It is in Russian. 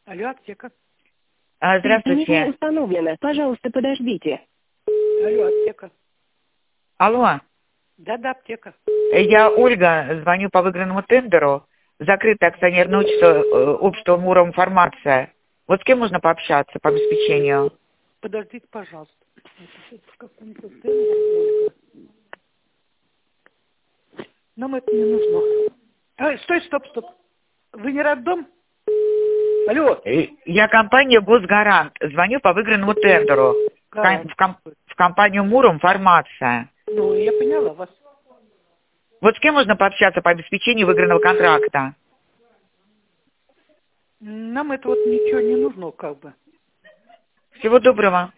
Алло, аптека. Здравствуйте. Не установлено. Пожалуйста, подождите. Алло, аптека. Алло, Да, аптека. я Ольга, звоню по выигранному тендеру. Закрытое акционерное общество Муромфармация. Вот с кем можно пообщаться по обеспечению? Подождите, пожалуйста. Это в каком-то тендере, Ольга. Нам это не нужно. Стой, стоп. Вы не роддом? Алло. Я компания Госгарант. Звоню по выигранному тендеру. В компанию Муромфармация. Ну, я поняла вас. Вот с кем можно пообщаться по обеспечению выигранного контракта? Нам это вот ничего не нужно, как бы. Всего доброго.